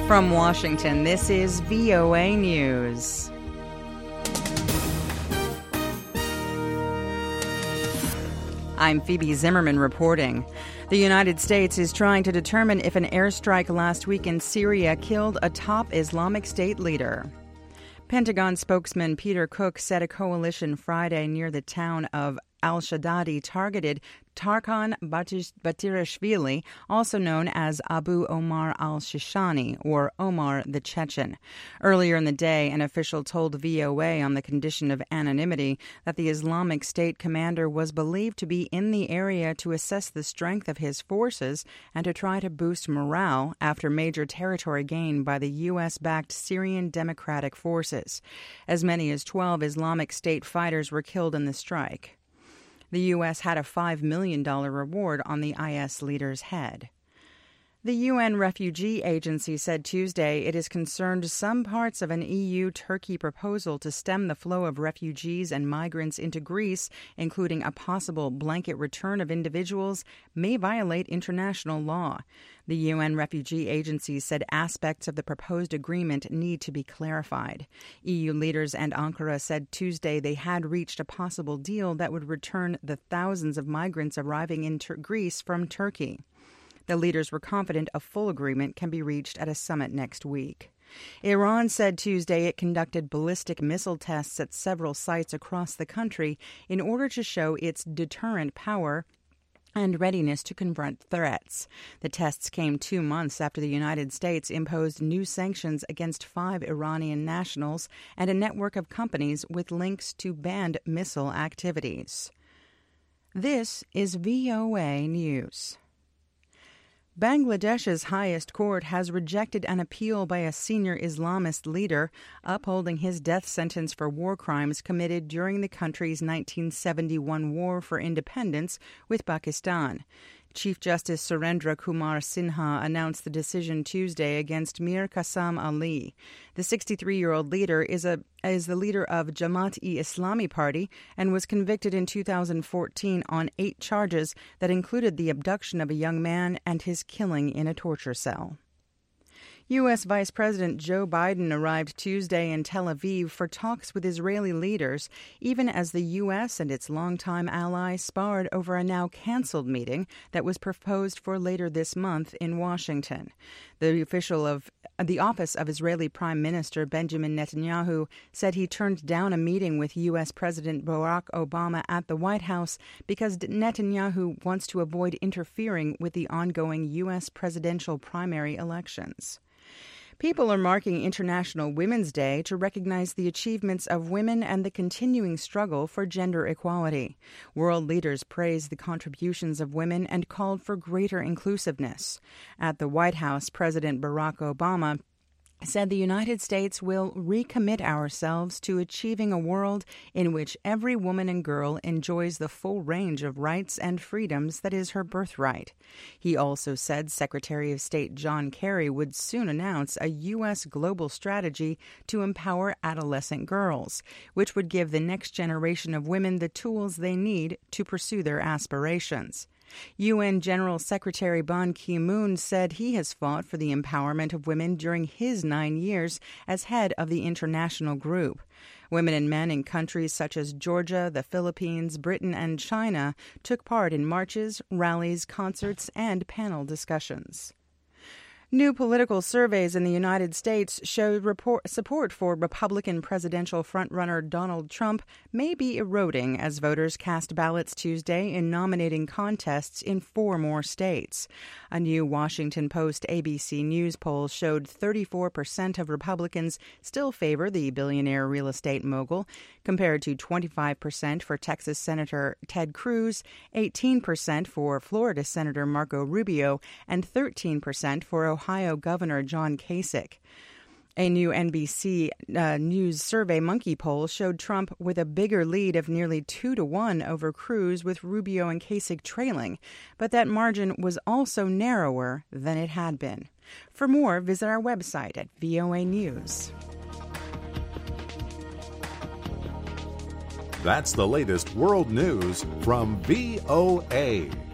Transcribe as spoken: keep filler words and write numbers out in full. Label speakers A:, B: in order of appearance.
A: From Washington, this is V O A News. I'm Phoebe Zimmerman reporting. The United States is trying to determine if an airstrike last week in Syria killed a top Islamic State leader. Pentagon spokesman Peter Cook said a coalition Friday near the town of al-Shaddadi targeted Tarkan Batirashvili, also known as Abu Omar al-Shishani, or Omar the Chechen. Earlier in the day, an official told V O A on the condition of anonymity that the Islamic State commander was believed to be in the area to assess the strength of his forces and to try to boost morale after major territory gain by the U S-backed Syrian Democratic Forces. As many as twelve Islamic State fighters were killed in the strike. The U S had a five million dollars reward on the I S leader's head. The U N Refugee Agency said Tuesday it is concerned some parts of an E U-Turkey proposal to stem the flow of refugees and migrants into Greece, including a possible blanket return of individuals, may violate international law. The U N Refugee Agency said aspects of the proposed agreement need to be clarified. E U leaders and Ankara said Tuesday they had reached a possible deal that would return the thousands of migrants arriving in Tur- Greece from Turkey. The leaders were confident a full agreement can be reached at a summit next week. Iran said Tuesday it conducted ballistic missile tests at several sites across the country in order to show its deterrent power and readiness to confront threats. The tests came two months after the United States imposed new sanctions against five Iranian nationals and a network of companies with links to banned missile activities. This is V O A News. Bangladesh's highest court has rejected an appeal by a senior Islamist leader upholding his death sentence for war crimes committed during the country's nineteen seventy-one war for independence with Pakistan. Chief Justice Surendra Kumar Sinha announced the decision Tuesday against Mir Qassam Ali. The sixty-three-year-old leader is a is the leader of Jamaat-e-Islami Party and was convicted in two thousand fourteen on eight charges that included the abduction of a young man and his killing in a torture cell. U S. Vice President Joe Biden arrived Tuesday in Tel Aviv for talks with Israeli leaders, even as the U S and its longtime ally sparred over a now-canceled meeting that was proposed for later this month in Washington. The official of the Office of Israeli Prime Minister Benjamin Netanyahu said he turned down a meeting with U S. President Barack Obama at the White House because Netanyahu wants to avoid interfering with the ongoing U S presidential primary elections. People are marking International Women's Day to recognize the achievements of women and the continuing struggle for gender equality. World leaders praised the contributions of women and called for greater inclusiveness. At the White House, President Barack Obama said the United States will recommit ourselves to achieving a world in which every woman and girl enjoys the full range of rights and freedoms that is her birthright. He also said Secretary of State John Kerry would soon announce a U S global strategy to empower adolescent girls, which would give the next generation of women the tools they need to pursue their aspirations. U N General Secretary Ban Ki-moon said he has fought for the empowerment of women during his nine years as head of the international group. Women and men in countries such as Georgia, the Philippines, Britain, and China took part in marches, rallies, concerts, and panel discussions. New political surveys in the United States show report, support for Republican presidential frontrunner Donald Trump may be eroding as voters cast ballots Tuesday in nominating contests in four more states. A new Washington Post A B C News poll showed thirty-four percent of Republicans still favor the billionaire real estate mogul, compared to twenty-five percent for Texas Senator Ted Cruz, eighteen percent for Florida Senator Marco Rubio, and thirteen percent for Ohio Governor John Kasich. A new N B C uh, News Survey Monkey poll showed Trump with a bigger lead of nearly two to one over Cruz, with Rubio and Kasich trailing, but that margin was also narrower than it had been. For more, visit our website at V O A News.
B: That's the latest world news from V O A.